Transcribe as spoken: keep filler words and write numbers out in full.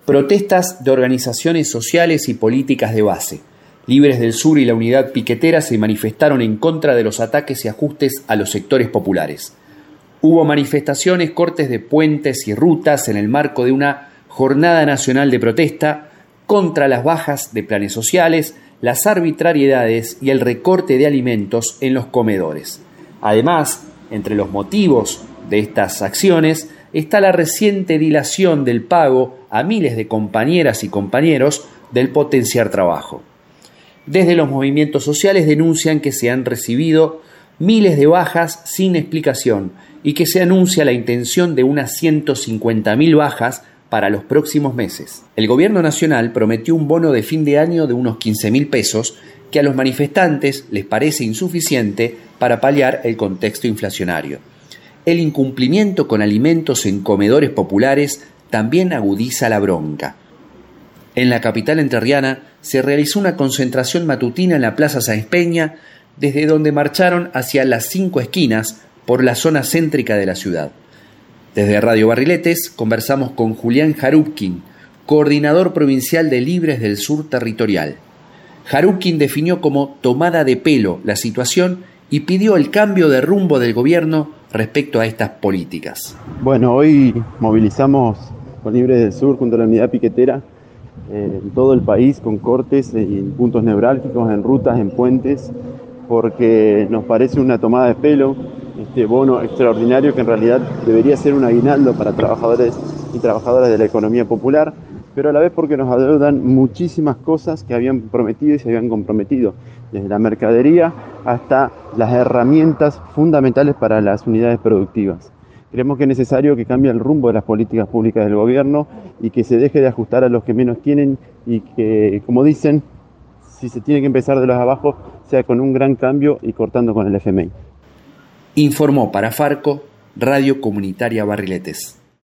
Protestas de organizaciones sociales y políticas de base. Libres del Sur y la Unidad Piquetera se manifestaron en contra de los ataques y ajustes a los sectores populares. Hubo manifestaciones, cortes de puentes y rutas en el marco de una jornada nacional de protesta contra las bajas de planes sociales, las arbitrariedades y el recorte de alimentos en los comedores. Además, entre los motivos de estas acciones está la reciente dilación del pago a miles de compañeras y compañeros del Potenciar Trabajo. Desde los movimientos sociales denuncian que se han recibido miles de bajas sin explicación y que se anuncia la intención de unas ciento cincuenta mil bajas para los próximos meses. El gobierno nacional prometió un bono de fin de año de unos quince mil pesos que a los manifestantes les parece insuficiente para paliar el contexto inflacionario. El incumplimiento con alimentos en comedores populares también agudiza la bronca. En la capital entrerriana se realizó una concentración matutina en la Plaza Sáenz Peña, desde donde marcharon hacia las cinco esquinas por la zona céntrica de la ciudad. Desde Radio Barriletes conversamos con Julián Jarupkin, coordinador provincial de Libres del Sur Territorial. Jarupkin definió como tomada de pelo la situación y pidió el cambio de rumbo del gobierno respecto a estas políticas. Bueno, hoy movilizamos con Libres del Sur junto a la Unidad Piquetera eh, en todo el país con cortes en puntos neurálgicos, en rutas, en puentes, porque nos parece una tomada de pelo este bono extraordinario que en realidad debería ser un aguinaldo para trabajadores y trabajadoras de la economía popular, pero a la vez porque nos adeudan muchísimas cosas que habían prometido y se habían comprometido, desde la mercadería hasta las herramientas fundamentales para las unidades productivas. Creemos que es necesario que cambie el rumbo de las políticas públicas del gobierno y que se deje de ajustar a los que menos tienen y que, como dicen, si se tiene que empezar de los abajo, sea con un gran cambio y cortando con el F M I. Informó para Farco, Radio Comunitaria Barriletes.